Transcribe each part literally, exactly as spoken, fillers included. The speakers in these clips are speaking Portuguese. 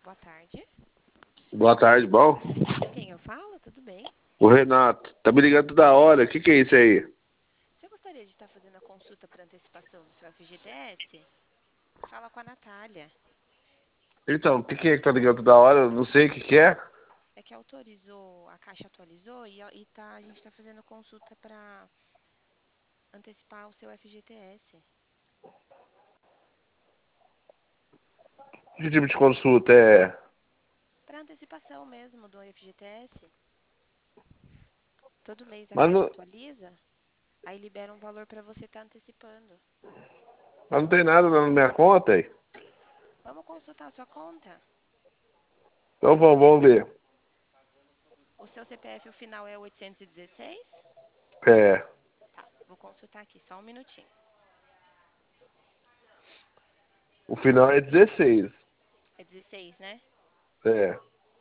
Boa tarde. Boa tarde, bom? Com quem eu falo? Tudo bem? O Renato, tá me ligando toda hora. O que que é isso aí? Você gostaria de estar fazendo a consulta para antecipação do seu F G T S? Fala com a Natália. Então, o que que é que tá ligando toda hora? Eu não sei o que que é. É que autorizou, a Caixa atualizou e, e tá, a gente está fazendo consulta para antecipar o seu F G T S. Que tipo de consulta é? Para antecipação mesmo do F G T S. Todo mês a Mas Caixa não, atualiza, aí libera um valor para você estar antecipando. mas não tem nada na minha conta aí. Vamos consultar a sua conta? Então vamos, vamos ver. O seu C P F, o final é oitocentos e dezesseis? É, Tá, vou consultar aqui, só um minutinho. o final é dezesseis. É dezesseis, né? É.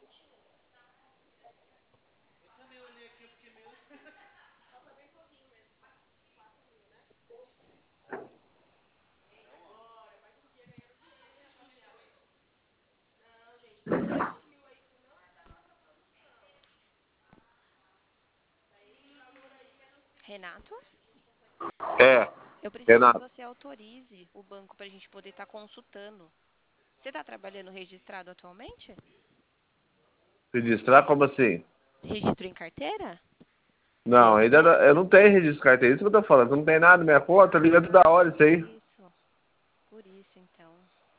Renato? É, Eu preciso que Renato, você autorize o banco para a gente poder estar consultando. Você está trabalhando registrado atualmente? registrar como assim? Registro em carteira? Não, ainda não, eu não tenho registro de carteira, é isso que eu tô falando. Não tem nada na minha conta, tá ligando toda Ah, hora isso por aí. isso. Por isso, então.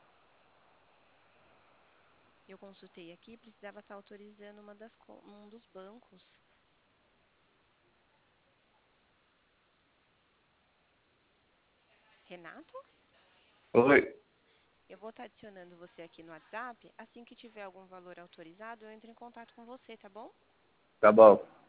Eu consultei aqui, precisava estar autorizando uma das, co- um dos bancos. Renato? Oi, Eu vou estar adicionando você aqui no WhatsApp. Assim que tiver algum valor autorizado, eu entro em contato com você, tá bom? tá bom.